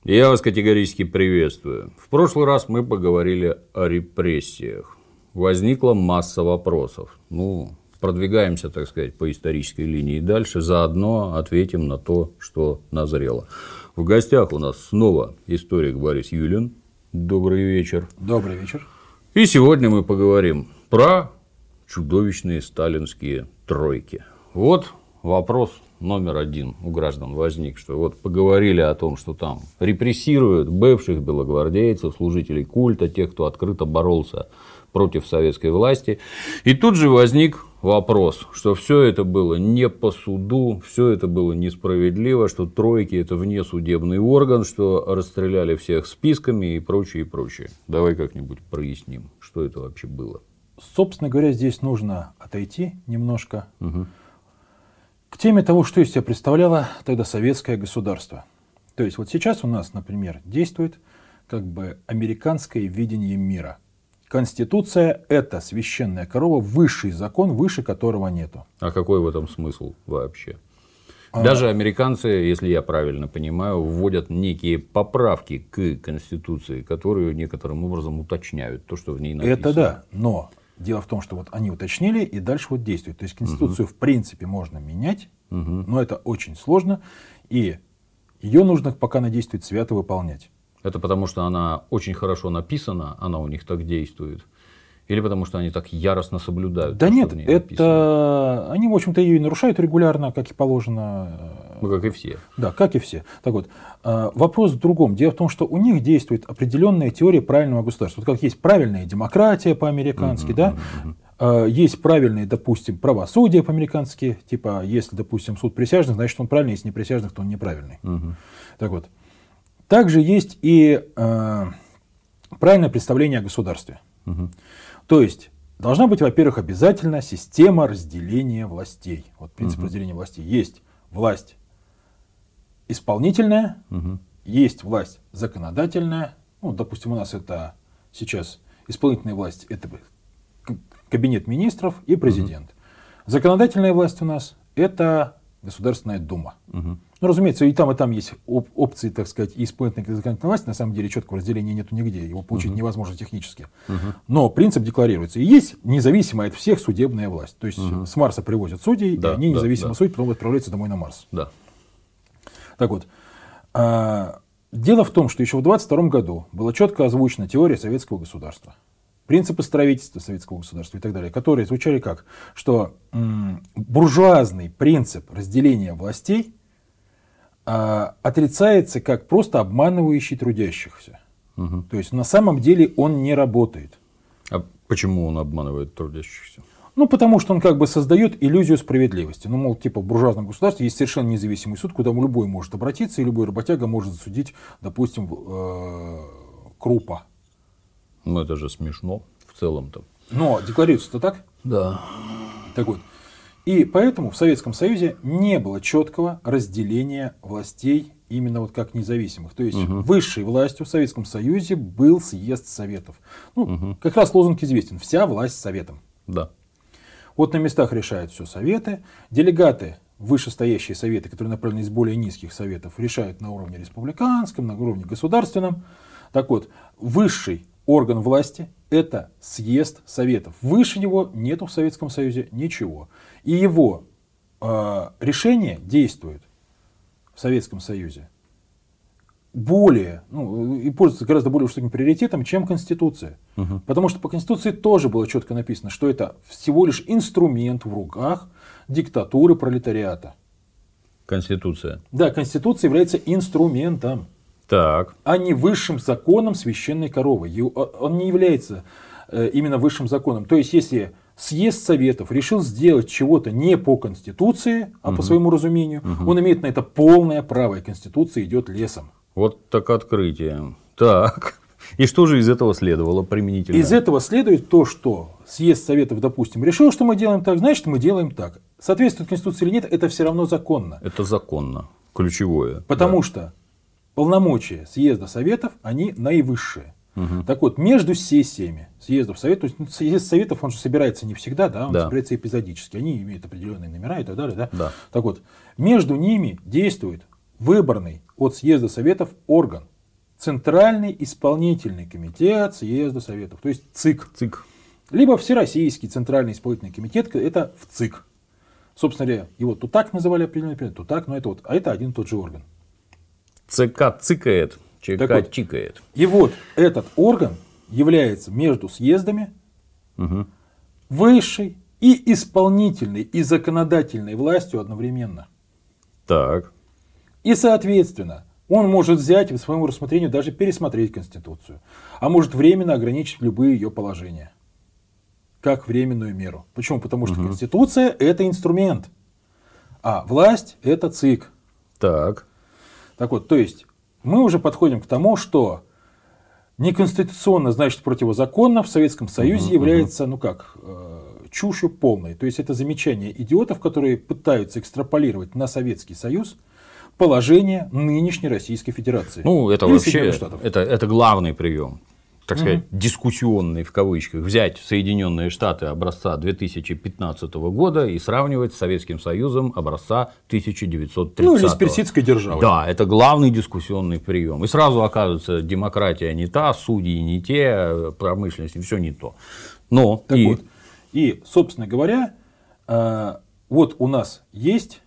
Я вас категорически приветствую. В прошлый раз мы поговорили о репрессиях. Возникла масса вопросов. Продвигаемся, так сказать, по исторической линии дальше. Заодно ответим на то, что назрело. В гостях у нас снова историк Борис Юлин. Добрый вечер. Добрый вечер. И сегодня мы поговорим про чудовищные сталинские тройки. Вот вопрос номер один у граждан возник, что вот поговорили о том, что там репрессируют бывших белогвардейцев, служителей культа, тех, кто открыто боролся против советской власти. И тут же возник вопрос, что все это было не по суду, все это было несправедливо, что тройки – это внесудебный орган, что расстреляли всех списками и прочее, и прочее. Давай как-нибудь проясним, что это вообще было. Собственно говоря, здесь нужно отойти немножко к теме того, что из себя представляло тогда советское государство. То есть вот сейчас у нас, например, действует как бы американское видение мира. Конституция – это священная корова, высший закон, выше которого нету. А какой в этом смысл вообще? Даже американцы, если я правильно понимаю, вводят некие поправки к Конституции, которые некоторым образом уточняют то, что в ней написано. Это да, но дело в том, что вот они уточнили и дальше вот действуют. То есть Конституцию в принципе можно менять, но это очень сложно, и ее нужно, пока она действует, свято выполнять. Это потому, что она очень хорошо написана, она у них так действует? Или потому, что они так яростно соблюдают? Да то, нет, что в ней это написано? они, в общем-то, ее и нарушают регулярно, как и положено. Как и все. Да, как и все. Так вот, вопрос в другом. Дело в том, что у них действует определенная теория правильного государства. Вот как есть правильная демократия по-американски, да? Есть правильное, допустим, правосудие по-американски. Типа, если, допустим, суд присяжных, значит, он правильный, если не присяжных, то он неправильный. Так вот. Также есть и правильное представление о государстве. То есть, должна быть, во-первых, обязательно система разделения властей. Вот принцип разделения властей. Есть власть исполнительная, есть власть законодательная. Ну, допустим, у нас это сейчас исполнительная власть, это кабинет министров и президент. Законодательная власть у нас это Государственная Дума. Ну, разумеется, и там есть опции, так сказать, и исполнительной, и законодательной власти. На самом деле четкого разделения нету нигде, его получить невозможно технически. Но принцип декларируется. И есть независимая от всех судебная власть. То есть с Марса привозят судей, и они независимо судят, потом отправляются домой на Марс. Да. Так вот, дело в том, что еще в 1922 году была четко озвучена теория советского государства. Принципы строительства советского государства и так далее, которые звучали как, что буржуазный принцип разделения властей отрицается как просто обманывающий трудящихся. То есть на самом деле он не работает. А почему он обманывает трудящихся? Ну, потому что он как бы создает иллюзию справедливости. Ну, мол, типа в буржуазном государстве есть совершенно независимый суд, куда любой может обратиться, и любой работяга может засудить, допустим, Крупа. Ну, это же смешно в целом-то. Но декларируется-то так? Да. Так вот. И поэтому в Советском Союзе не было четкого разделения властей именно вот как независимых. То есть высшей властью в Советском Союзе был съезд Советов. Ну, как раз лозунг известен. Вся власть Советом. Да. Вот на местах решают все Советы. Делегаты, вышестоящие Советы, которые направлены из более низких Советов, решают на уровне республиканском, на уровне государственном. Так вот, высший орган власти – это съезд Советов. Выше него нету в Советском Союзе ничего. И его решение действует в Советском Союзе более, и пользуется гораздо более высоким приоритетом, чем Конституция. Потому что по Конституции тоже было четко написано, что это всего лишь инструмент в руках диктатуры пролетариата. Конституция. Да, Конституция является инструментом. Так. А не высшим законом священной коровы. Он не является именно высшим законом. То есть, если съезд Советов решил сделать чего-то не по Конституции, а по своему разумению, он имеет на это полное право, и Конституция идет лесом. Вот так открытие. Так. И что же из этого следовало применительно? Из этого следует то, что съезд Советов, допустим, решил, что мы делаем так, значит, мы делаем так. Соответствует Конституции или нет, это все равно законно. Это законно. Ключевое. Потому что полномочия съезда Советов, они наивысшие. Так вот, между сессиями съездов Советов, то есть съезд Советов, он же собирается не всегда, да, он собирается эпизодически, они имеют определенные номера и так далее. Да? Да. Так вот, между ними действует выборный от съезда Советов орган. Центральный исполнительный комитет съезда Советов, то есть ЦИК. ЦИК. Либо Всероссийский Центральный исполнительный комитет, это в ЦИК. Собственно говоря, его то так называли определенный период, то так, но это вот, а это один и тот же орган. ЦК цикает, ЧК вот, чикает. И вот этот орган является между съездами высшей и исполнительной, и законодательной властью одновременно. Так. И, соответственно, он может взять по своему рассмотрению даже пересмотреть Конституцию, а может временно ограничить любые ее положения. Как временную меру. Почему? Потому что Конституция – это инструмент, а власть – это ЦИК. Так. Так вот, то есть, мы уже подходим к тому, что неконституционно, значит противозаконно в Советском Союзе является, чушью полной. То есть, это замечание идиотов, которые пытаются экстраполировать на Советский Союз положение нынешней Российской Федерации. Ну, это или вообще, Штатов. это главный прием, так сказать, дискуссионный в кавычках, взять Соединенные Штаты образца 2015 года и сравнивать с Советским Союзом образца 1930. Ну, или с персидской державой. Да, это главный дискуссионный прием. И сразу оказывается, демократия не та, судьи не те, промышленность, все не то. Но так вот, и, собственно говоря, вот у нас есть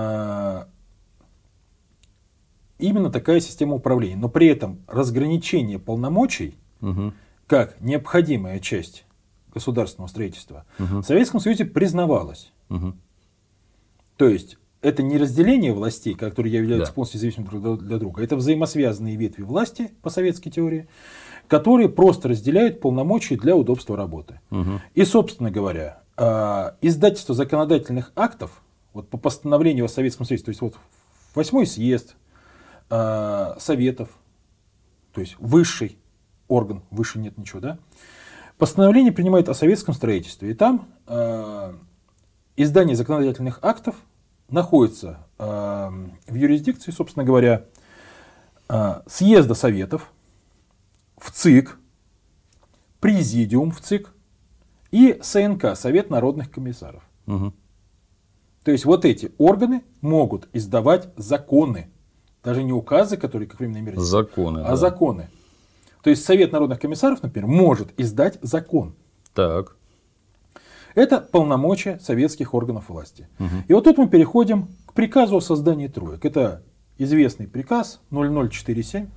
именно такая система управления, но при этом разграничение полномочий как необходимая часть государственного строительства в Советском Союзе признавалось. То есть это не разделение властей, которые являются полностью зависимыми друг для друга, это взаимосвязанные ветви власти по советской теории, которые просто разделяют полномочия для удобства работы. И, собственно говоря, издательство законодательных актов вот по постановлению о Советском Союзе, то есть вот 8-й съезд Советов, то есть высший орган, выше нет ничего, да, постановление принимает о советском строительстве, и там издание законодательных актов находится в юрисдикции, собственно говоря, съезда Советов, в ЦИК, президиум в ЦИК и СНК, Совет народных комиссаров. То есть вот эти органы могут издавать законы, даже не указы, которые как временные меры, законы, а законы. То есть Совет народных комиссаров, например, может издать закон. Так. Это полномочия советских органов власти. И вот тут мы переходим к приказу о создании троек. Это известный приказ 0047,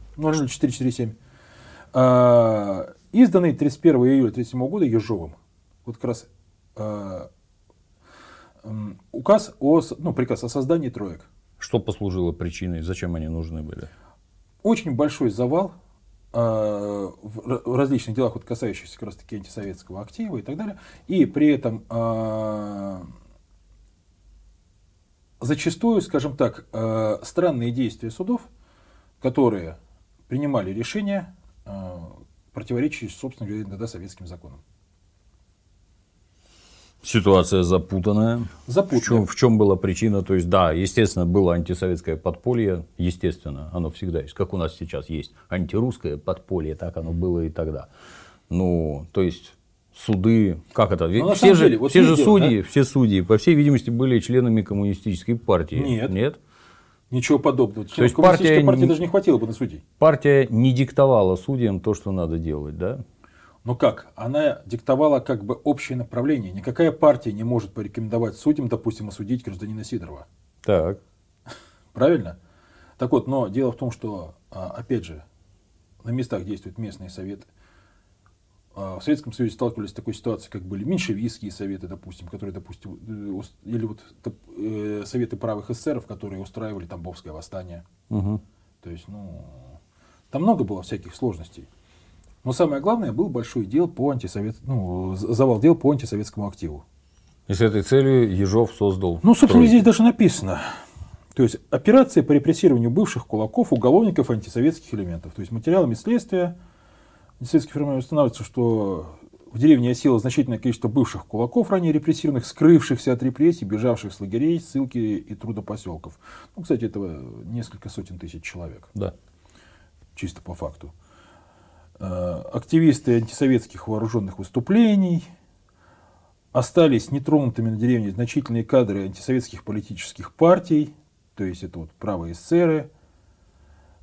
изданный 31 июля 1937 года Ежовым. Вот как раз приказ о создании троек. Что послужило причиной, зачем они нужны были? Очень большой завал в различных делах, вот, касающихся как раз таки антисоветского актива и так далее. И при этом зачастую, скажем так, странные действия судов, которые принимали решения, противоречащие, собственно говоря, иногда советским законам. Ситуация запутанная. В чем была причина? То есть, да, естественно, было антисоветское подполье. Естественно, оно всегда есть. Как у нас сейчас есть антирусское подполье, так оно было и тогда. Ну, то есть, суды, как это? Все судьи, по всей видимости, были членами коммунистической партии. Нет. Ничего подобного. То есть, партии даже не хватило бы на судей. Партия не диктовала судьям то, что надо делать, да? Но как? Она диктовала как бы общее направление. Никакая партия не может порекомендовать судьям, допустим, осудить гражданина Сидорова. Так. Правильно? Так вот, но дело в том, что, опять же, на местах действуют местные советы. В Советском Союзе сталкивались с такой ситуацией, как были меньшевистские советы, допустим, которые, допустим, или вот советы правых эсеров, которые устраивали Тамбовское восстание. То есть, там много было всяких сложностей. Но самое главное, был большой завал дел по антисоветскому активу. И с этой целью Ежов создал... собственно, здесь даже написано. То есть, операция по репрессированию бывших кулаков, уголовников, антисоветских элементов. То есть, материалами следствия антисоветских формирований устанавливается, что в деревне осело значительное количество бывших кулаков, ранее репрессированных, скрывшихся от репрессий, бежавших с лагерей, ссылки и трудопоселков. Кстати, этого несколько сотен тысяч человек. Да. Чисто по факту. Активисты антисоветских вооруженных выступлений, остались нетронутыми на деревне значительные кадры антисоветских политических партий, то есть это вот правые эсеры,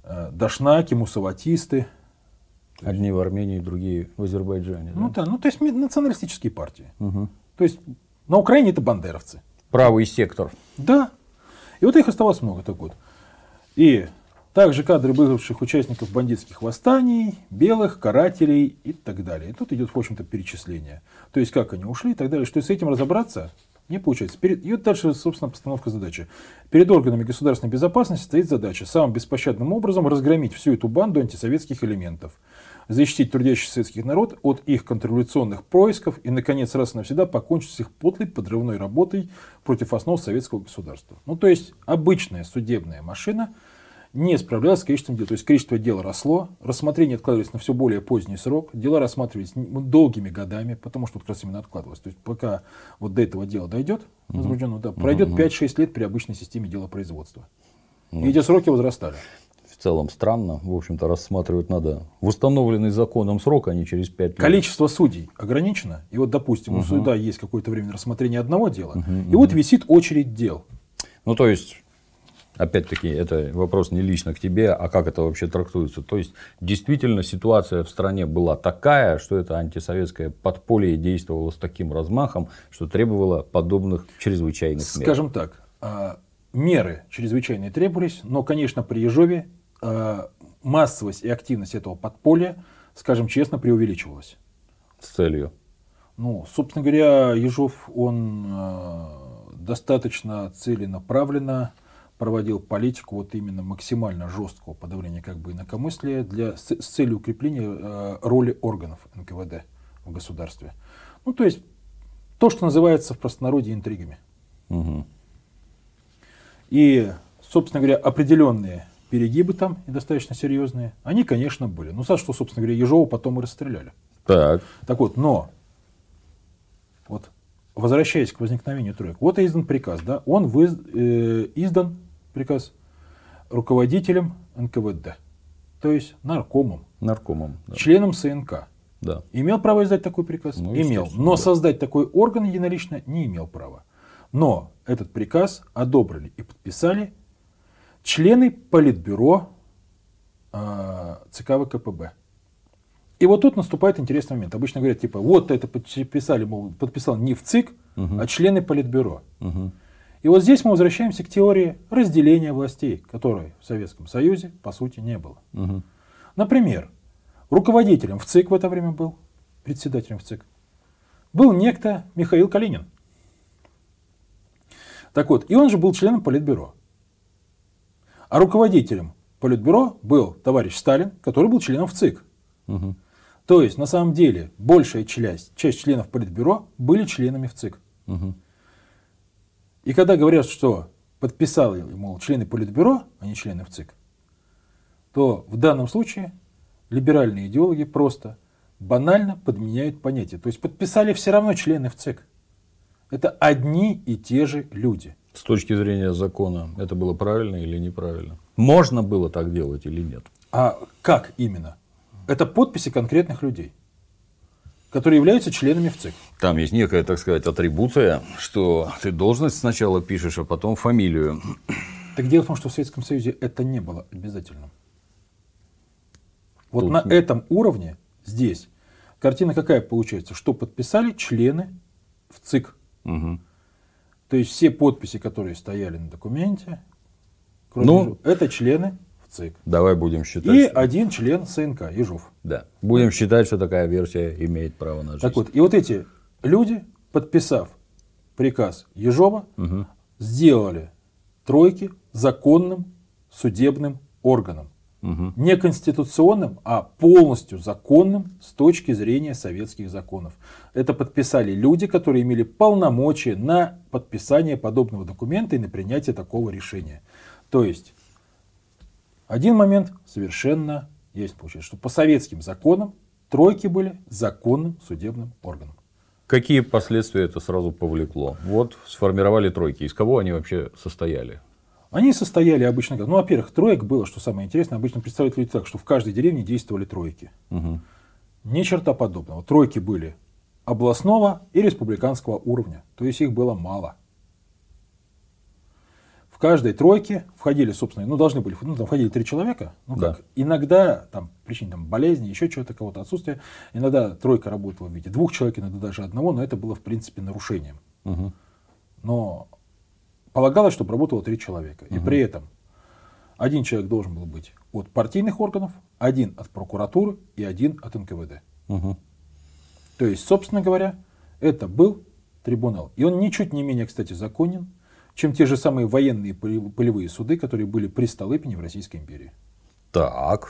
дашнаки, мусаватисты. Одни в Армении, другие в Азербайджане. Ну, Да? да, ну, то есть националистические партии. Угу. То есть на Украине это бандеровцы. Правый сектор. Да. И вот их оставалось много. Так вот. И также кадры бывших участников бандитских восстаний, белых, карателей и так далее. И тут идет, в общем-то, перечисление. То есть, как они ушли и так далее. Что с этим разобраться не получается. И вот дальше, собственно, постановка задачи. Перед органами государственной безопасности стоит задача самым беспощадным образом разгромить всю эту банду антисоветских элементов, защитить трудящийся советский народ от их контрреволюционных происков и, наконец, раз и навсегда покончить с их подлой подрывной работой против основ советского государства. Ну, то есть, обычная судебная машина не справлялась с количеством дел. То есть, количество дел росло, рассмотрение откладывалось на все более поздний срок, дела рассматривались долгими годами, потому что вот как раз именно откладывалось. То есть, пока вот до этого дела дойдет, возбужденного, да, пройдет 5-6 лет при обычной системе делопроизводства. И эти сроки возрастали. В целом странно. В общем-то, рассматривать надо в установленный законом срок, а не через 5 лет. Количество судей ограничено. И вот, допустим, у суда есть какое-то время на рассмотрение одного дела, и вот висит очередь дел. Ну, то есть, опять-таки, это вопрос не лично к тебе, а как это вообще трактуется. То есть, действительно, ситуация в стране была такая, что это антисоветское подполье действовало с таким размахом, что требовало подобных чрезвычайных мер. Скажем так, меры чрезвычайные требовались, но, конечно, при Ежове массовость и активность этого подполья, скажем честно, преувеличивалась. С целью? Ну, собственно говоря, Ежов, он достаточно целенаправленно проводил политику вот именно максимально жесткого подавления как бы инакомыслия с целью укрепления роли органов НКВД в государстве. Ну, то есть, то, что называется в простонародье интригами. Угу. И, собственно говоря, определенные перегибы там, и достаточно серьезные, они, конечно, были. Ну, за что, собственно говоря, Ежова потом и расстреляли. Так. Так вот, но, вот, возвращаясь к возникновению троек, вот издан приказ, да, он издан приказ руководителем НКВД, то есть наркомом, Да. членом СНК. Да. Имел право издать такой приказ? Ну, имел. Но да. создать такой орган единолично не имел права. Но этот приказ одобрили и подписали члены Политбюро ЦК ВКПБ. И вот тут наступает интересный момент. Обычно говорят, типа, вот это подписал не в ЦИК, а члены Политбюро. И вот здесь мы возвращаемся к теории разделения властей, которой в Советском Союзе, по сути, не было. Например, руководителем в ЦИК в это время был, председателем в ЦИК, был некто Михаил Калинин. Так вот, и он же был членом Политбюро. А руководителем Политбюро был товарищ Сталин, который был членом в ЦИК. То есть, на самом деле, большая часть членов Политбюро были членами в ЦИК. И когда говорят, что подписал, мол, члены Политбюро, а не члены в ЦИК, то в данном случае либеральные идеологи просто банально подменяют понятие. То есть, подписали все равно члены в ЦИК. Это одни и те же люди. С точки зрения закона, это было правильно или неправильно? Можно было так делать или нет? А как именно? Это подписи конкретных людей, которые являются членами в ЦИК. Там есть некая, так сказать, атрибуция, что ты должность сначала пишешь, а потом фамилию. Так дело в том, что в Советском Союзе это не было обязательным. Вот Тут на этом уровне, здесь, картина какая получается? Что подписали члены в ЦИК. То есть, все подписи, которые стояли на документе, кроме это члены в ЦИК. Давай будем считать. И один член СНК, Ежов. Да. Будем считать, что такая версия имеет право на жизнь. Так вот, и вот эти люди, подписав приказ Ежова, сделали тройки законным судебным органом. Не конституционным, а полностью законным с точки зрения советских законов. Это подписали люди, которые имели полномочия на подписание подобного документа и на принятие такого решения. То есть, один момент совершенно есть, получается, что по советским законам тройки были законным судебным органом. Какие последствия это сразу повлекло? Вот сформировали тройки. Из кого они вообще состояли? Они состояли обычно, ну, во-первых, троек было, что самое интересное, обычно представляют люди так, что в каждой деревне действовали тройки. Ни черта подобного. Тройки были областного и республиканского уровня, то есть их было мало. В каждой тройке входили, собственно, должны были, там входили 3 человека. Да. Иногда, там, причине болезни, еще чего-то, кого-то отсутствия, иногда тройка работала в виде 2 человек, иногда даже 1, но это было, в принципе, нарушением. Угу. Но полагалось, чтобы работало 3 человека. И при этом 1 человек должен был быть от партийных органов, 1 от прокуратуры и 1 от НКВД. Угу. То есть, собственно говоря, это был трибунал. И он ничуть не менее, кстати, законен, чем те же самые военные полевые суды, которые были при Столыпине в Российской империи. Так.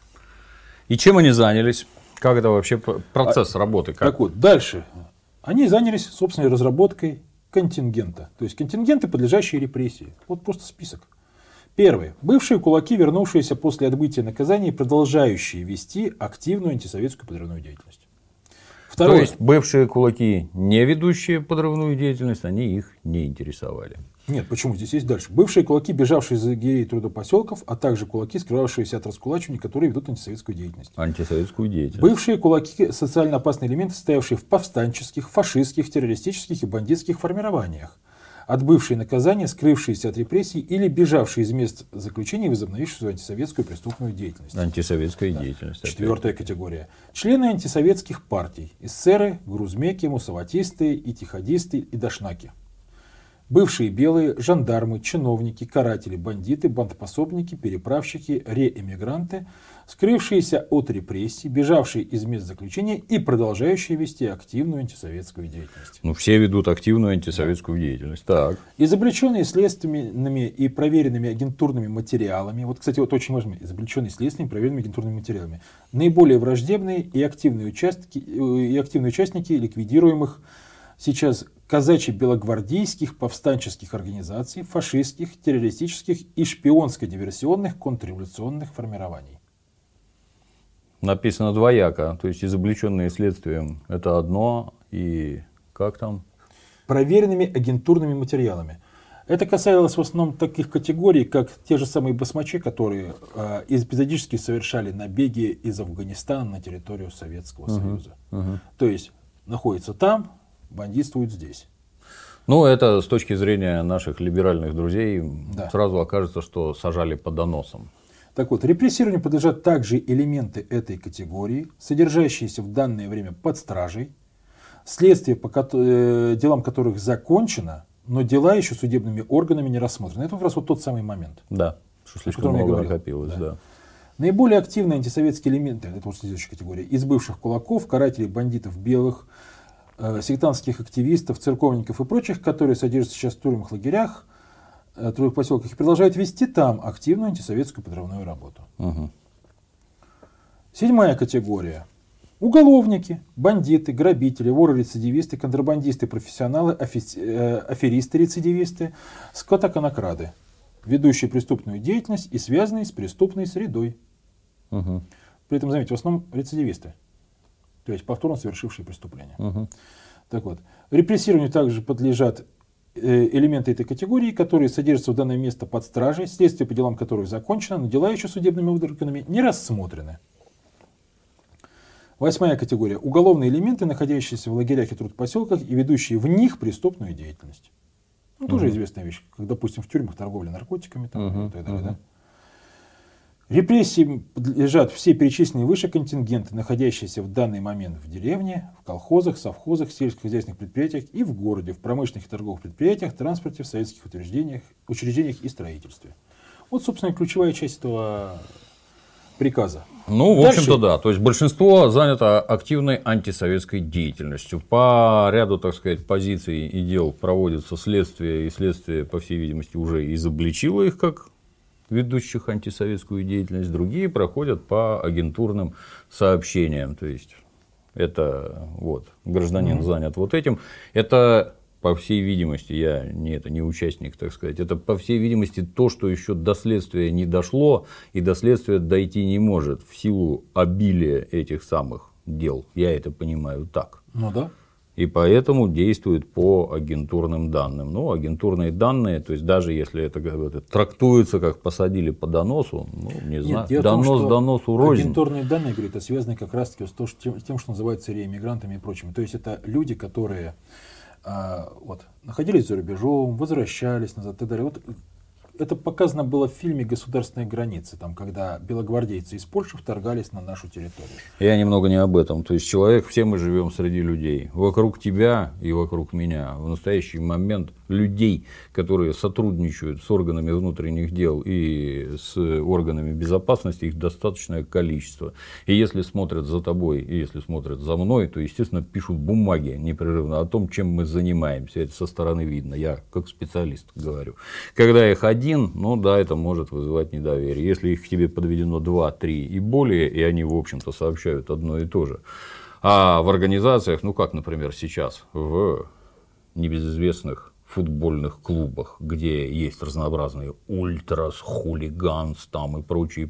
И чем они занялись? Как это вообще процесс работы? Как? Так вот, дальше. Они занялись, собственно, разработкой контингента. То есть контингенты, подлежащие репрессии. Вот просто список. Первое. Бывшие кулаки, вернувшиеся после отбытия наказания и продолжающие вести активную антисоветскую подрывную деятельность. Второе. То есть бывшие кулаки, не ведущие подрывную деятельность, они их не интересовали. Нет, почему? Здесь есть дальше. Бывшие кулаки, бежавшие из лагерей трудопоселков, а также кулаки, скрывавшиеся от раскулачивания, которые ведут антисоветскую деятельность. Антисоветскую деятельность. Бывшие кулаки – социально опасные элементы, состоявшие в повстанческих, фашистских, террористических и бандитских формированиях, отбывшие наказания, скрывшиеся от репрессий или бежавшие из мест заключения, возобновившие свою антисоветскую преступную деятельность. Антисоветская деятельность. Четвертая категория. Члены антисоветских партий. Эсеры, грузмеки, мусаватисты, итихадисты и дашнаки. Бывшие белые, жандармы, чиновники, каратели, бандиты, бандпособники, переправщики, реэмигранты, скрывшиеся от репрессий, бежавшие из мест заключения и продолжающие вести активную антисоветскую деятельность. Ну, все ведут активную антисоветскую деятельность. Так. Изобличенные следственными и проверенными агентурными материалами, вот, кстати, вот очень важно, изобличенные следственными и проверенными агентурными материалами, наиболее враждебные и активные участники ликвидируемых сейчас казачьи-белогвардейских повстанческих организаций, фашистских, террористических и шпионско-диверсионных контрреволюционных формирований. Написано двояко, то есть изобличенные следствием это одно, и как там? Проверенными агентурными материалами. Это касалось в основном таких категорий, как те же самые басмачи, которые эпизодически совершали набеги из Афганистана на территорию Советского Союза. То есть находится там, бандитствует здесь. Ну, это с точки зрения наших либеральных друзей Да. сразу окажется, что сажали по доносам. Так вот, репрессированию подлежат также элементы этой категории, содержащиеся в данное время под стражей, следствие по делам которых закончено, но дела еще судебными органами не рассмотрены. Это как раз вот тот самый момент. Да, что слишком котором я много говорил. накопилось. Да. Да. Наиболее активные антисоветские элементы, это вот следующая категория, из бывших кулаков, карателей, бандитов белых, сектантских активистов, церковников и прочих, которые содержатся сейчас в тюрьмах, лагерях, трудовых поселках и продолжают вести там активную антисоветскую подрывную работу. Угу. Седьмая категория. Уголовники, бандиты, грабители, воры-рецидивисты, контрабандисты, профессионалы, аферисты-рецидивисты, скотоконокрады, ведущие преступную деятельность и связанные с преступной средой. Угу. При этом, заметьте, в основном рецидивисты, то есть повторно совершившие преступления. Угу. Так вот, репрессированию также подлежат элементы этой категории, которые содержатся в данное место под стражей, следствие по делам которых закончено, но дела еще судебными органами не рассмотрены. Восьмая категория. Уголовные элементы, находящиеся в лагерях и трудпоселках и ведущие в них преступную деятельность. Ну, тоже известная вещь, как, допустим, в тюрьмах торговля наркотиками там, и так далее. Да? Репрессиям подлежат все перечисленные выше контингенты, находящиеся в данный момент в деревне, в колхозах, совхозах, сельскохозяйственных предприятиях и в городе, в промышленных и торговых предприятиях, транспорте, в советских учреждениях и строительстве. Вот, собственно, ключевая часть этого приказа. Ну, в Дальше. общем-то, да. То есть большинство занято активной антисоветской деятельностью. По ряду, так сказать, позиций и дел проводится следствие, и следствие, по всей видимости, уже изобличило их как ведущих антисоветскую деятельность. Другие проходят по агентурным сообщениям. То есть это вот гражданин занят вот этим. Это, по всей видимости, я не участник, так сказать, это, по всей видимости, то, что еще до следствия не дошло и до следствия дойти не может в силу обилия этих самых дел. Я это понимаю так. Ну да. И поэтому действует по агентурным данным. Ну, агентурные данные, то есть даже если это трактуется как посадили по доносу, ну, не знаю, дело в том, донос что доносу рознь. агентурные данные, говорит, связаны как раз-таки с тем, что называется реэмигрантами и прочими. То есть это люди, которые находились за рубежом, возвращались назад и так далее. Вот Это показано было в фильме «Государственные границы», там, когда белогвардейцы из Польши вторгались на нашу территорию. Я немного не об этом. То есть человек, все мы живем среди людей. Вокруг тебя и вокруг меня в настоящий момент людей, которые сотрудничают с органами внутренних дел и с органами безопасности, их достаточное количество. И если смотрят за тобой, и если смотрят за мной, то, естественно, пишут бумаги непрерывно о том, чем мы занимаемся. Это со стороны видно. Я как специалист говорю. Когда их один, ну да, это может вызывать недоверие. Если их к тебе подведено 2, 3 и более, и они, в общем-то, сообщают одно и то же. А в организациях, ну как, например, сейчас, в небезызвестных футбольных клубах, где есть разнообразные ультрас, хулиганс там и прочие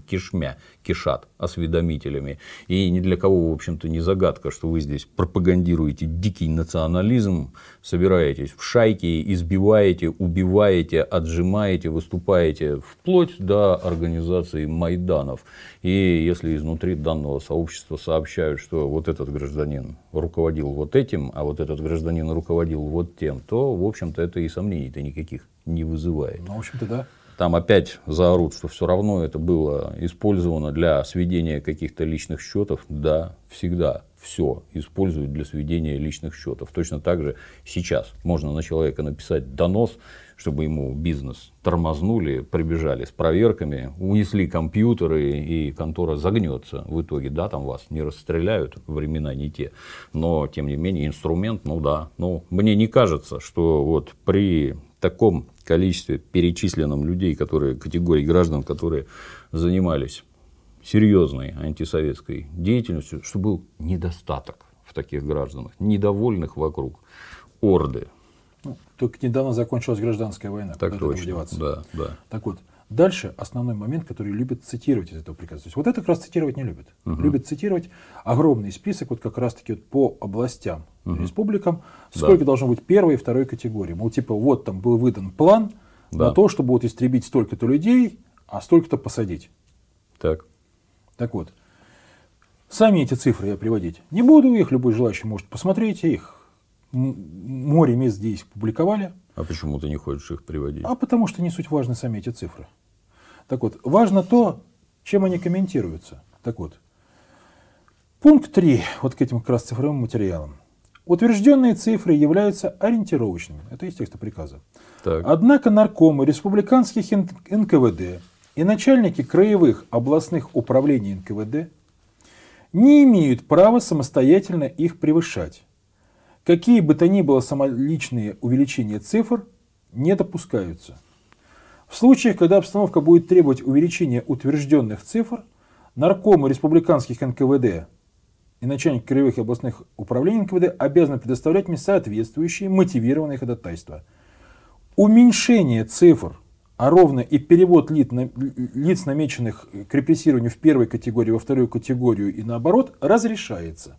кишат осведомителями. И ни для кого, в общем-то, не загадка, что вы здесь пропагандируете дикий национализм, собираетесь в шайки, избиваете, убиваете, отжимаете, выступаете вплоть до организации майданов. И если изнутри данного сообщества сообщают, что вот этот гражданин руководил вот этим, а вот этот гражданин руководил вот тем, то, в общем-то, это и сомнений-то никаких не вызывает. Ну, в общем-то, да. Там опять заорут, что все равно это было использовано для сведения каких-то личных счетов. Да, всегда все используют для сведения личных счетов. Точно так же сейчас можно на человека написать донос, чтобы ему бизнес тормознули, прибежали с проверками, унесли компьютеры, и контора загнется в итоге. Да, там вас не расстреляют, времена не те, но, тем не менее, инструмент, ну да. Но мне не кажется, что вот при таком количестве перечисленном людей, категорий граждан, которые занимались серьезной антисоветской деятельностью, что был недостаток в таких гражданах, недовольных вокруг орды. Ну, только недавно закончилась гражданская война. Так точно, да. Так вот, дальше основной момент, который любят цитировать из этого приказа. То есть, вот это как раз цитировать не любят. Любят цитировать огромный список, вот как раз таки вот по областям, республикам, сколько должно быть первой и второй категории. Мол, типа, вот там был выдан план на то, чтобы вот истребить столько-то людей, а столько-то посадить. Так вот, сами эти цифры я приводить не буду, их любой желающий может посмотреть, их море мест, где их публиковали. А почему ты не хочешь их приводить? А потому что не суть важны сами эти цифры. Так вот, важно то, чем они комментируются. Так вот, пункт 3, вот к этим как раз цифровым материалам. Утвержденные цифры являются ориентировочными. Это из текста приказа. Однако наркомы республиканских НКВД и начальники краевых областных управлений НКВД не имеют права самостоятельно их превышать. Какие бы то ни было самоличные увеличения цифр не допускаются. В случаях, когда обстановка будет требовать увеличения утвержденных цифр, наркомы республиканских НКВД и начальник краевых и областных управлений НКВД обязаны предоставлять мне соответствующие мотивированные ходатайства. Уменьшение цифр, а ровно и перевод лиц, намеченных к репрессированию в первой категории во вторую категорию и наоборот, разрешается.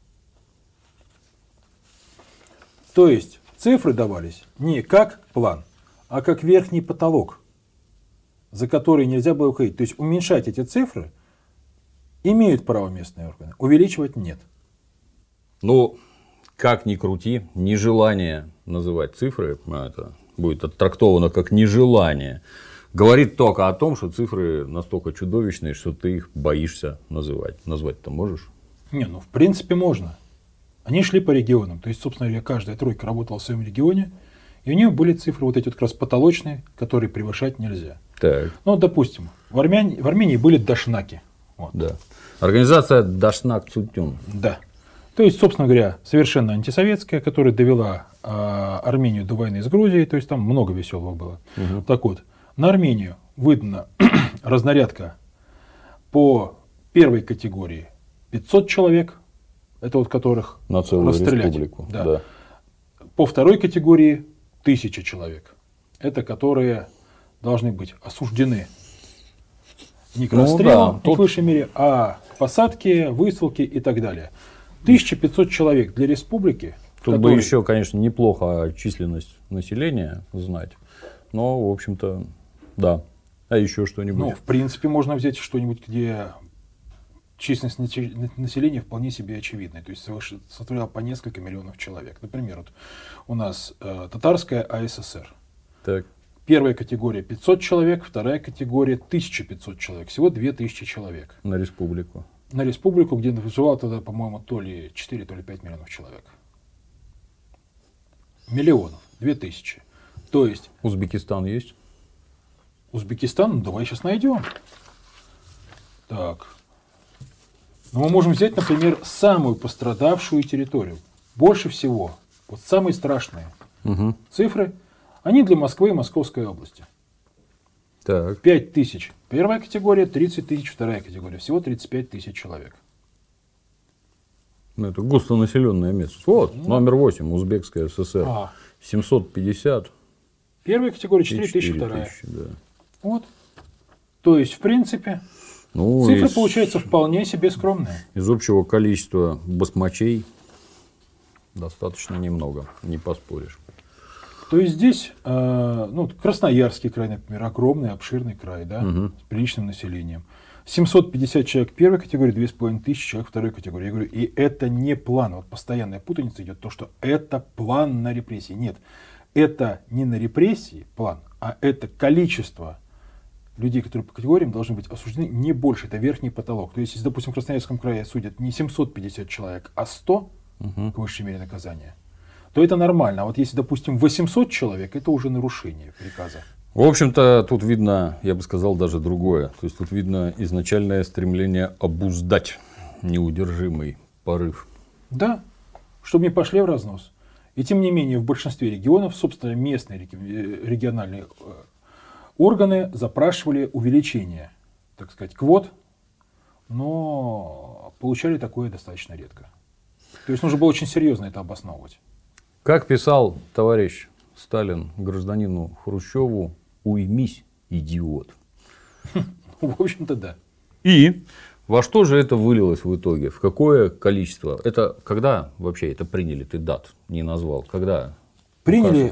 То есть цифры давались не как план, а как верхний потолок, за который нельзя было уходить. То есть уменьшать эти цифры имеют право местные органы, увеличивать нет. Ну, как ни крути, нежелание называть цифры, это будет оттрактовано как нежелание, говорит только о том, что цифры настолько чудовищные, что ты их боишься называть. Назвать-то можешь? Не, ну в принципе можно. Они шли по регионам. То есть, собственно говоря, каждая тройка работала в своем регионе, и у нее были цифры вот эти вот как раз потолочные, которые превышать нельзя. Так. Ну, допустим, в Армении были дашнаки. Вот. Да. Организация Дашнак Цутюн. Да. То есть, собственно говоря, совершенно антисоветская, которая довела Армению до войны с Грузией, то есть там много веселого было. Так вот, на Армению выдана разнарядка по первой категории 500 человек, это вот которых на целую расстрелять. Республику. Да. По второй категории 1000 человек. Это которые должны быть осуждены не к расстрелу, не к высшей мере, а к посадке, высылке и так далее. 1500 человек для республики. Тут бы еще, конечно, неплохо численность населения знать. Но, в общем-то, да. А еще что-нибудь? Ну, в принципе, можно взять что-нибудь, где численность населения вполне себе очевидная. То есть составляла по несколько миллионов человек. Например, вот у нас татарская АССР. Так. Первая категория 500 человек, вторая категория 1500 человек. Всего 2000 человек. На республику. На республику, где выживало тогда, по-моему, то ли 4, то ли 5 миллионов человек. Миллионов. 2000. То есть... Узбекистан есть? Узбекистан? Ну, давай сейчас найдем. Так. Ну, мы можем взять, например, самую пострадавшую территорию. Больше всего. Вот самые страшные цифры. Они для Москвы и Московской области. Так. 5000 первая категория, 30 тысяч вторая категория. Всего 35 тысяч человек. Ну, это густонаселенное место. Вот, номер 8, Узбекская ССР. 750. Первая категория 4 тысячи, вторая. Да. Вот. То есть, в принципе, цифры получаются вполне себе скромные. Из общего количества басмачей достаточно немного, не поспоришь. То есть здесь, Красноярский край, например, огромный, обширный край, да, с приличным населением. 750 человек первой категории, 2500 человек второй категории. Я говорю, и это не план. Вот постоянная путаница идет, то, что это план на репрессии. Нет, это не на репрессии план, а это количество людей, которые по категориям должны быть осуждены, не больше. Это верхний потолок. То есть, если, допустим, в Красноярском крае судят не 750 человек, а 100 к высшей мере наказания, то это нормально. А вот если, допустим, 800 человек, это уже нарушение приказа. В общем-то, тут видно, я бы сказал, даже другое. То есть, тут видно изначальное стремление обуздать неудержимый порыв. Да, чтобы не пошли в разнос. И тем не менее, в большинстве регионов, собственно, местные региональные органы запрашивали увеличение, так сказать, квот, но получали такое достаточно редко. То есть, нужно было очень серьезно это обосновывать. Как писал товарищ Сталин гражданину Хрущеву, уймись, идиот. В общем-то, да. И во что же это вылилось в итоге? В какое количество? Это когда вообще это приняли? Ты дат не назвал. Когда? Приняли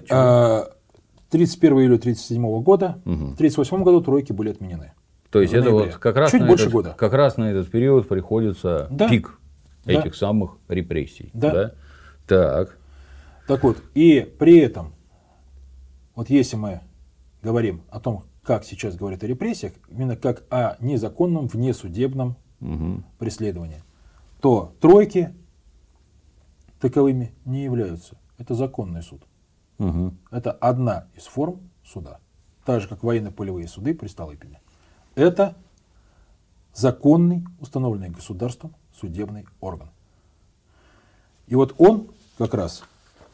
31 июля 1937 года. В 1938 году тройки были отменены. То есть, это вот как раз, чуть больше года. Как раз на этот период приходится пик этих самых репрессий. Да. Так. Так вот, и при этом, вот если мы говорим о том, как сейчас говорят о репрессиях, именно как о незаконном внесудебном преследовании, то тройки таковыми не являются. Это законный суд. Это одна из форм суда. Так же, как военно-полевые суды при Столыпине. Это законный, установленный государством судебный орган. И вот он как раз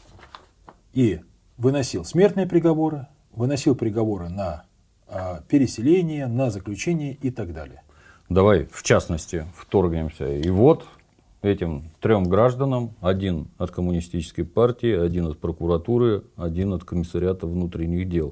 и выносил смертные приговоры, выносил приговоры на переселение, на заключение и так далее. Давай, в частности, вторгнемся. И вот этим 3 гражданам, один от коммунистической партии, один от прокуратуры, один от комиссариата внутренних дел.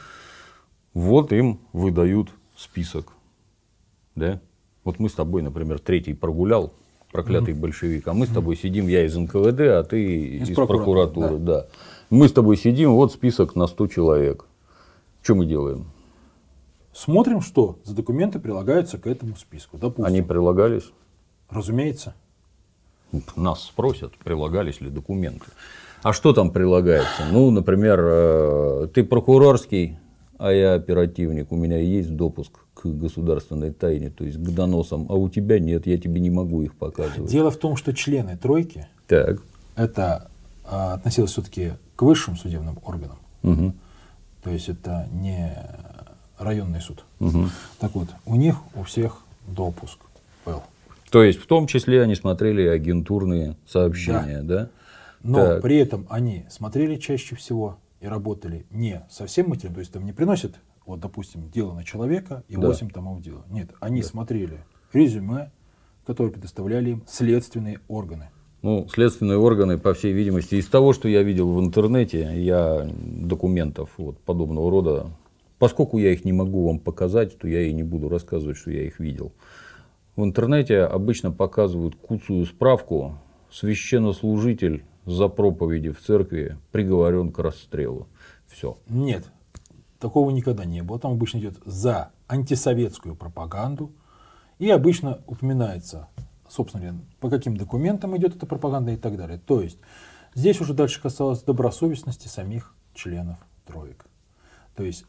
Вот им выдают список. Да? Вот мы с тобой, например, 3-й прогулял, проклятый большевик, а мы с тобой сидим, я из НКВД, а ты из прокуратуры. Да. Мы с тобой сидим, вот список на 100 человек. Что мы делаем? Смотрим, что за документы прилагаются к этому списку. Допустим. Они прилагались? Разумеется. Нас спросят, прилагались ли документы. А что там прилагается? Ну, например, ты прокурорский, а я оперативник, у меня есть допуск к государственной тайне, то есть к доносам, а у тебя нет, я тебе не могу их показывать. Дело в том, что члены тройки, так. Это относилось все-таки к высшим судебным органам. То есть это не районный суд. Так вот, у них у всех допуск был. То есть в том числе они смотрели агентурные сообщения, да? Но так. При этом они смотрели чаще всего и работали не со всем материалом, то есть там не приносят, вот, допустим, дело на человека и 8 томов дела. Нет, они смотрели резюме, которые предоставляли им следственные органы. Ну, следственные органы, по всей видимости, из того, что я видел в интернете, я документов вот подобного рода, поскольку я их не могу вам показать, то я и не буду рассказывать, что я их видел. В интернете обычно показывают куцую справку: священнослужитель за проповеди в церкви приговорен к расстрелу. Все. Нет, такого никогда не было. Там обычно идет за антисоветскую пропаганду. И обычно упоминается, собственно говоря, по каким документам идет эта пропаганда и так далее. То есть здесь уже дальше касалось добросовестности самих членов троек. То есть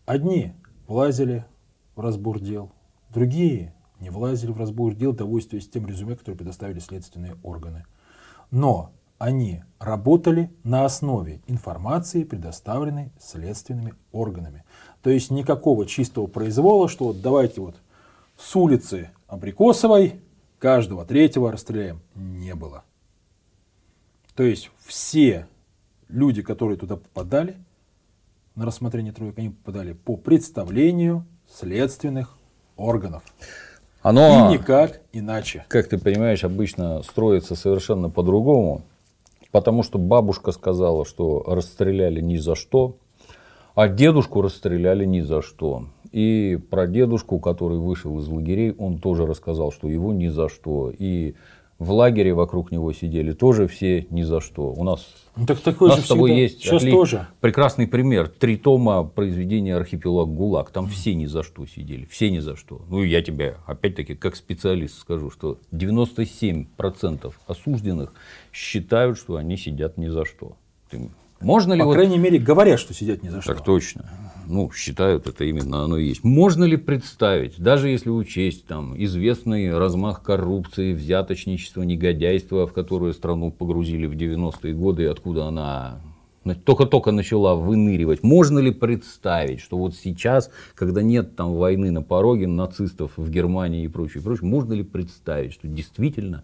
Одни влазили в разбор дел, другие не влазили в разбор дел, довольствуясь тем резюме, которое предоставили следственные органы. Но они работали на основе информации, предоставленной следственными органами. То есть никакого чистого произвола, что вот давайте вот с улицы Абрикосовой каждого третьего расстреляем, не было. То есть все люди, которые туда попадали, на рассмотрение троек, они попадали по представлению следственных органов. Оно, и никак иначе. Как ты понимаешь, обычно строится совершенно по-другому, потому что бабушка сказала, что расстреляли ни за что, а дедушку расстреляли ни за что. И про дедушку, который вышел из лагерей, он тоже рассказал, что его ни за что. И в лагере вокруг него сидели тоже все ни за что. У нас, ну, так такой же с тобой всегда. есть Сейчас тоже. Прекрасный пример. 3 тома произведения «Архипелаг ГУЛАГ». Там все ни за что сидели. Все ни за что. Ну, я тебе, опять-таки, как специалист скажу, что 97% осужденных считают, что они сидят ни за что. Можно ли По крайней мере, говорят, что сидят ни за что. Так точно. Ну, считают, это именно оно и есть. Можно ли представить, даже если учесть там известный размах коррупции, взяточничества, негодяйства, в которую страну погрузили в 90-е годы, и откуда она только-только начала выныривать, можно ли представить, что вот сейчас, когда нет там войны на пороге, нацистов в Германии и прочее, можно ли представить, что действительно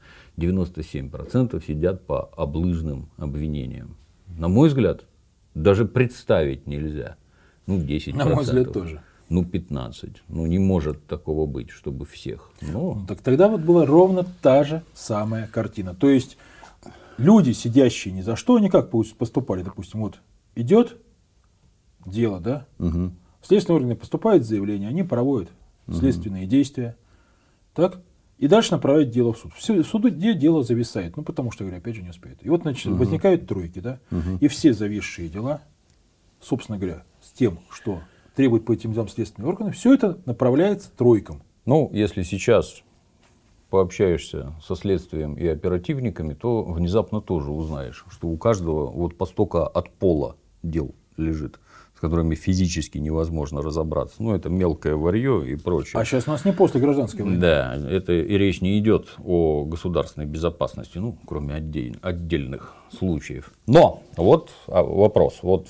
97% сидят по облыжным обвинениям? На мой взгляд, даже представить нельзя. Ну, 10%. На мой взгляд, тоже. Ну, 15%. Ну, не может такого быть, чтобы всех. Но... Ну, так тогда вот была ровно та же самая картина. То есть, люди, сидящие ни за что, они как поступали? Допустим, вот идет дело, да? Угу. Следственные органы поступают заявление, они проводят следственные действия. Так? И дальше направить дело в суд. В суде дело зависает, ну потому что, говорю, опять же не успеют. И вот, значит, возникают тройки, да, и все зависшие дела, собственно говоря, с тем, что требует по этим делам следственные органы, все это направляется тройкам. Ну, если сейчас пообщаешься со следствием и оперативниками, то внезапно тоже узнаешь, что у каждого вот по столько от пола дел лежит, с которыми физически невозможно разобраться. Ну, это мелкое варье и прочее. А сейчас у нас не после гражданской войны. Да, это и речь не идет о государственной безопасности, ну, кроме отдельных случаев. Но вот вопрос. Вот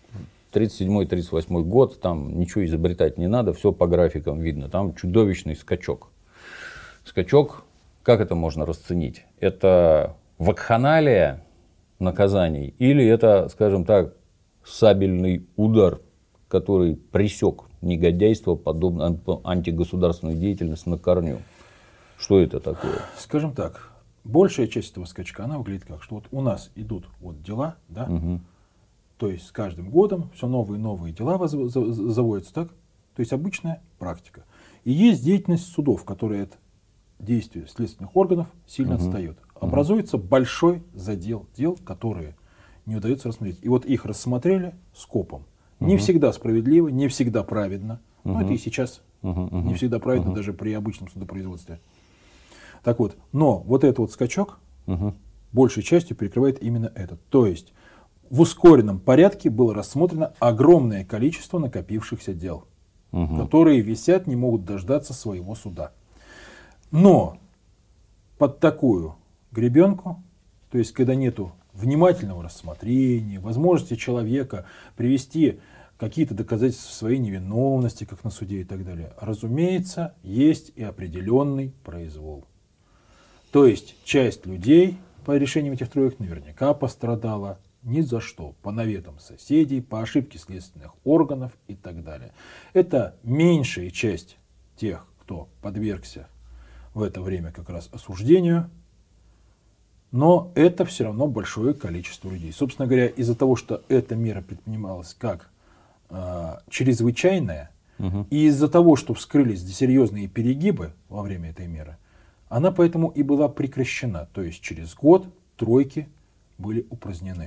37-38 год, там ничего изобретать не надо, все по графикам видно. Там чудовищный скачок. Скачок, как это можно расценить? Это вакханалия наказаний или это, скажем так, сабельный удар, который пресек негодяйство, подобно антигосударственную деятельность на корню? Что это такое? Скажем так, большая часть этого скачка, она выглядит как, что вот у нас идут вот дела, да, то есть с каждым годом все новые и новые дела заводятся, так? То есть обычная практика. И есть деятельность судов, которая от действия следственных органов сильно отстает. Образуется большой задел дел, которые не удается рассмотреть. И вот их рассмотрели скопом. Не всегда справедливо, не всегда праведно. Но это и сейчас не всегда праведно, даже при обычном судопроизводстве. Так вот, но вот этот вот скачок большей частью перекрывает именно этот. То есть в ускоренном порядке было рассмотрено огромное количество накопившихся дел, которые висят, не могут дождаться своего суда. Но под такую гребенку, то есть когда нету внимательного рассмотрения, возможности человека привести какие-то доказательства своей невиновности, как на суде и так далее, разумеется, есть и определенный произвол. То есть часть людей по решениям этих троек наверняка пострадала ни за что, по наветам соседей, по ошибке следственных органов и так далее. Это меньшая часть тех, кто подвергся в это время как раз осуждению, но это все равно большое количество людей. Собственно говоря, из-за того, что эта мера предпринималась как чрезвычайная, и из-за того, что вскрылись серьезные перегибы во время этой меры, она поэтому и была прекращена. То есть через год тройки были упразднены.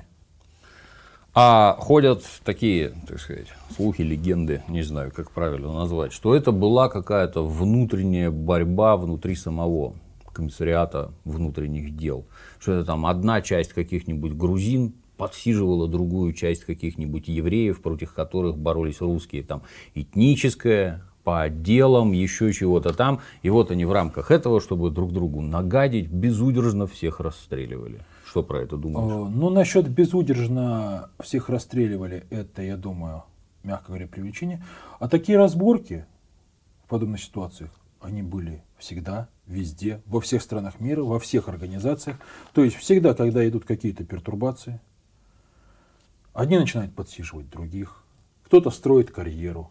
А ходят такие, так сказать, слухи, легенды, не знаю, как правильно назвать, что это была какая-то внутренняя борьба внутри самого комиссариата внутренних дел. Что это там одна часть каких-нибудь грузин подсиживала другую часть каких-нибудь евреев, против которых боролись русские, там, этническое, по отделам, еще чего-то там. И вот они в рамках этого, чтобы друг другу нагадить, безудержно всех расстреливали. Что про это думаешь? Ну, насчет безудержно всех расстреливали, это, я думаю, мягко говоря, преувеличение. А такие разборки в подобных ситуациях, они были всегда, везде, во всех странах мира, во всех организациях. То есть всегда, когда идут какие-то пертурбации, одни начинают подсиживать других, кто-то строит карьеру.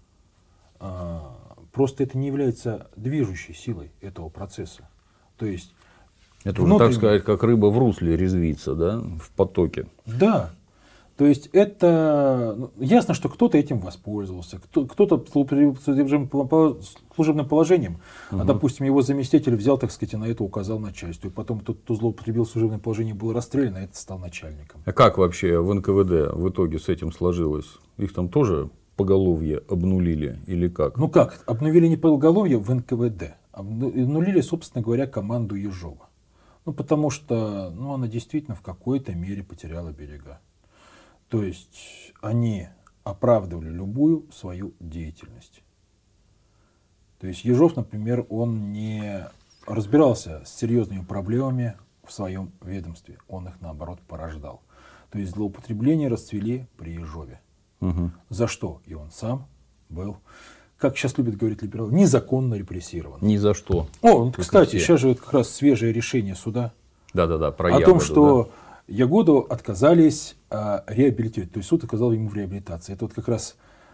Просто это не является движущей силой этого процесса. То есть это уже, так сказать, как рыба в русле резвится, да, в потоке. Да. То есть это ясно, что кто-то этим воспользовался, кто-то служебным положением, допустим, его заместитель взял, так сказать, и на это указал начальству. И потом тот, кто злоупотребил служебное положение, был расстрелян, а это стал начальником. А как вообще в НКВД в итоге с этим сложилось? Их там тоже поголовье обнулили или как? Ну как, обнулили не поголовье в НКВД, обнулили, собственно говоря, команду Ежова. Ну потому что она действительно в какой-то мере потеряла берега. То есть они оправдывали любую свою деятельность. То есть Ежов, например, он не разбирался с серьезными проблемами в своем ведомстве. Он их, наоборот, порождал. То есть злоупотребления расцвели при Ежове. Угу. За что и он сам был, как сейчас любят говорить либералы, незаконно репрессирован. Ни за что. Кстати, сейчас же как раз свежее решение суда про о Ягоду, том, что Ягоду отказались реабилитировать. То есть суд отказал ему в реабилитации. Это вот как раз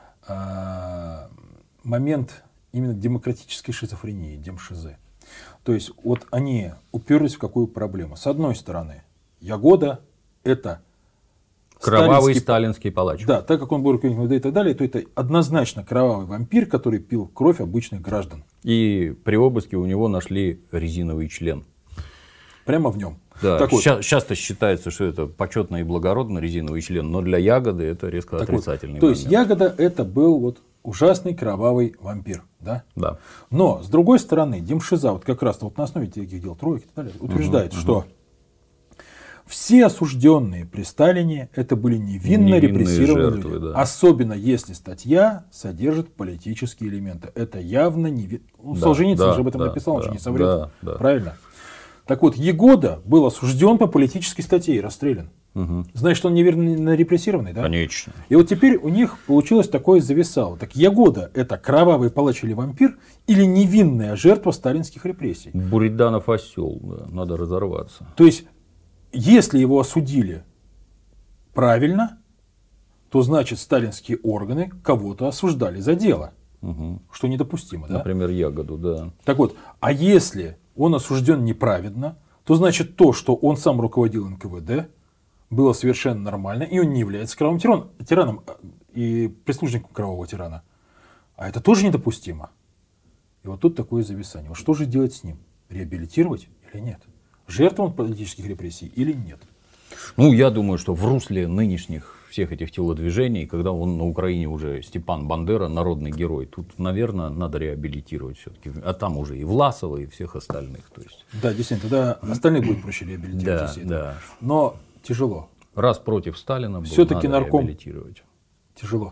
момент именно демократической шизофрении, демшизы. То есть вот они уперлись в какую проблему. С одной стороны, Ягода – это кровавый сталинский палач. Да, так как он был руководителем МВД и так далее, то это однозначно кровавый вампир, который пил кровь обычных граждан. И при обыске у него нашли резиновый член. Прямо в нем. Да, часто считается, что это почетно и благородно резиновый член, но для Ягоды это резко отрицательный момент. То есть Ягода это был вот ужасный кровавый вампир. Да? Да. Но с другой стороны, демшиза вот как раз вот на основе таких дел тройки и так далее, утверждает, что все осужденные при Сталине это были невинно репрессированные жертвы, люди. Да. Особенно если статья содержит политические элементы. Это явно невинно. Солженицын же об этом написал, он же не соврет. Правильно? Так вот, Ягода был осужден по политической статье и расстрелян. Значит, он неверно репрессированный, да? Конечно. И вот теперь у них получилось такое зависало. Так Ягода это кровавый палач или вампир или невинная жертва сталинских репрессий? Буриданов осел, да, надо разорваться. То есть, если его осудили правильно, то значит сталинские органы кого-то осуждали за дело, что недопустимо. Например, Ягоду, да. Так вот, а если он осужден неправедно, то значит то, что он сам руководил НКВД, было совершенно нормально, и он не является кровавым тираном и прислужником кровавого тирана. А это тоже недопустимо. И вот тут такое зависание. Вот что же делать с ним? Реабилитировать или нет? Жертва он политических репрессий или нет? Ну, я думаю, что в русле нынешних всех этих телодвижений, когда он на Украине уже Степан Бандера, народный герой, тут, наверное, надо реабилитировать все-таки. А там уже и Власова, и всех остальных. То есть... Да, действительно, тогда остальных будет проще реабилитировать. Да. Но тяжело. Раз против Сталина был, все-таки надо нарком реабилитировать. Тяжело.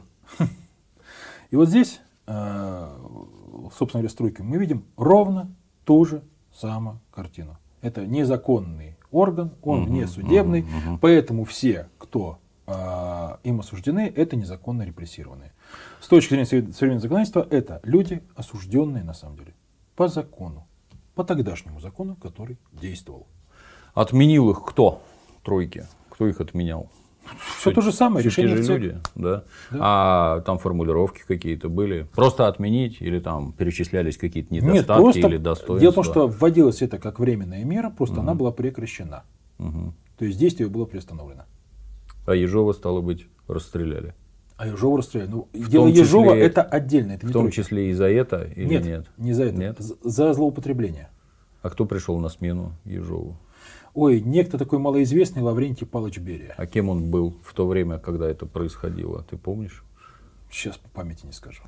И вот здесь, собственно говоря, с тройкой мы видим ровно ту же самую картину. Это незаконный орган, он внесудебный, поэтому все, кто им осуждены, это незаконно репрессированные. С точки зрения современного законодательства, это люди, осужденные на самом деле по закону, по тогдашнему закону, который действовал. Отменил их кто? Тройки. Кто их отменял? Все то же самое, решение те же люди, да? А там формулировки какие-то были? Просто отменить или там перечислялись какие-то недостатки или достоинства? Дело в том, что вводилось это как временная мера, просто она была прекращена. То есть действие было приостановлено. А Ежова, стало быть, расстреляли? А Ежова расстреляли. Ну, дело Ежова это отдельно. Это в том числе и за это или нет? Не за это. Нет? За злоупотребление. А кто пришел на смену Ежову? Ой, некто такой малоизвестный Лаврентий Павлович Берия. А кем он был в то время, когда это происходило? Ты помнишь? Сейчас по памяти не скажу.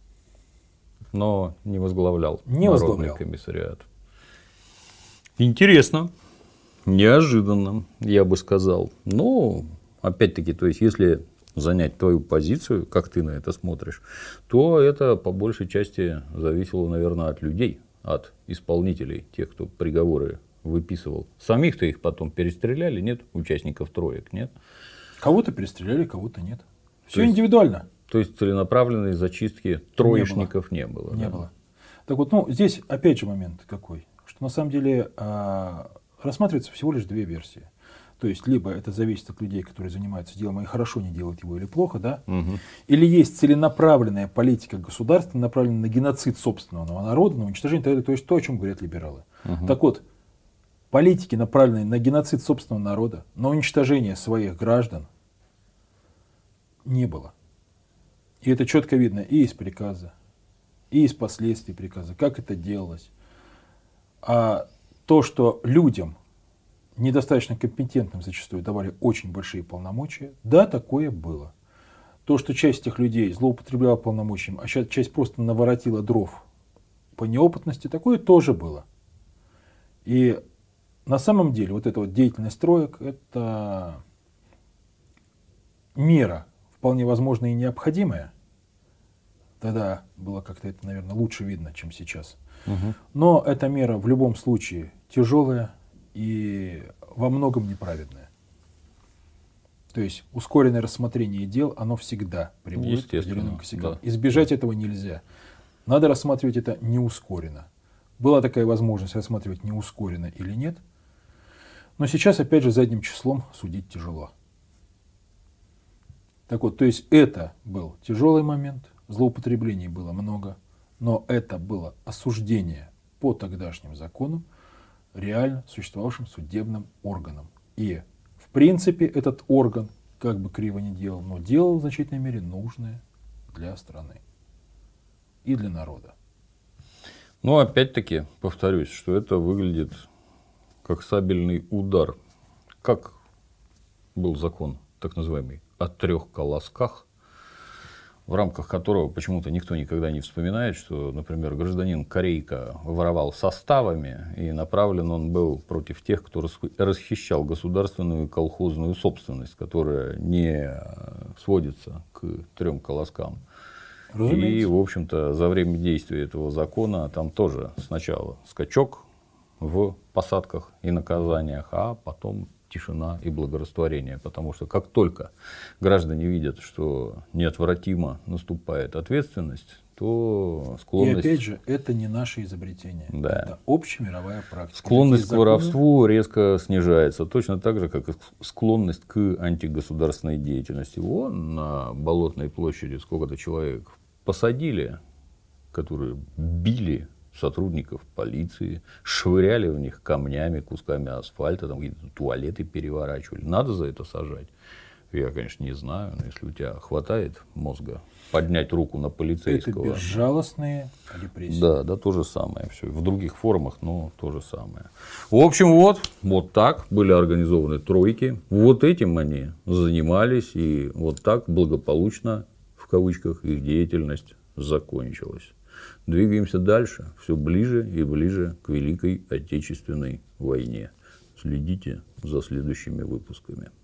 Но не возглавлял Народный комиссариат. Интересно. Неожиданно, я бы сказал. Но, опять-таки, то есть, если занять твою позицию, как ты на это смотришь, то это по большей части зависело, наверное, от людей, от исполнителей, тех, кто приговоры выписывал. Самих-то их потом перестреляли, нет? Участников троек, нет? Кого-то перестреляли, кого-то нет. Все индивидуально. То есть целенаправленной зачистки троечников не было. Не было. Так вот, ну, здесь опять же момент какой, что на самом деле рассматривается всего лишь две версии. То есть, либо это зависит от людей, которые занимаются делом, и хорошо не делают его или плохо, да? Или есть целенаправленная политика государства, направленная на геноцид собственного народа, на уничтожение, то есть то, о чем говорят либералы. Так вот, политики, направленные на геноцид собственного народа, на уничтожение своих граждан, не было. И это четко видно и из приказа, и из последствий приказа, как это делалось. А то, что людям, недостаточно компетентным зачастую, давали очень большие полномочия, да, такое было. То, что часть этих людей злоупотребляла полномочиями, а часть просто наворотила дров по неопытности, такое тоже было. И на самом деле вот эта вот деятельность троек – это мера, вполне возможно и необходимая. Тогда было как-то это, наверное, лучше видно, чем сейчас. Но эта мера в любом случае тяжелая и во многом неправедная. То есть ускоренное рассмотрение дел, оно всегда приводит к определенным косякам. Да. Избежать этого нельзя. Надо рассматривать это неускоренно. Была такая возможность рассматривать неускоренно или нет. Но сейчас, опять же, задним числом судить тяжело. Так вот, то есть это был тяжелый момент, злоупотреблений было много, но это было осуждение по тогдашним законам реально существовавшим судебным органом. И в принципе этот орган, как бы криво ни делал, но делал в значительной мере нужное для страны и для народа. Но опять-таки повторюсь, что это выглядит как сабельный удар. Как был закон, так называемый, о 3 колосках, в рамках которого почему-то никто никогда не вспоминает, что, например, гражданин Корейко воровал составами, и направлен он был против тех, кто расхищал государственную и колхозную собственность, которая не сводится к 3 колоскам. Разумеется. И, в общем-то, за время действия этого закона там тоже сначала скачок в посадках и наказаниях, а потом тишина и благорастворение. Потому что как только граждане видят, что неотвратимо наступает ответственность, то склонность... И опять же, это не наше изобретение. Да. Это общемировая практика. Склонность к воровству резко снижается. Точно так же, как и склонность к антигосударственной деятельности. Вон на Болотной площади сколько-то человек посадили, которые били сотрудников полиции, швыряли в них камнями, кусками асфальта, там какие-то туалеты переворачивали. Надо за это сажать? Я, конечно, не знаю, но если у тебя хватает мозга поднять руку на полицейского. Это безжалостные репрессии. Да, да, то же самое. Все. В других формах, но то же самое. В общем, вот так были организованы тройки. Вот этим они занимались, и вот так благополучно, в кавычках, их деятельность закончилась. Двигаемся дальше, все ближе и ближе к Великой Отечественной войне. Следите за следующими выпусками.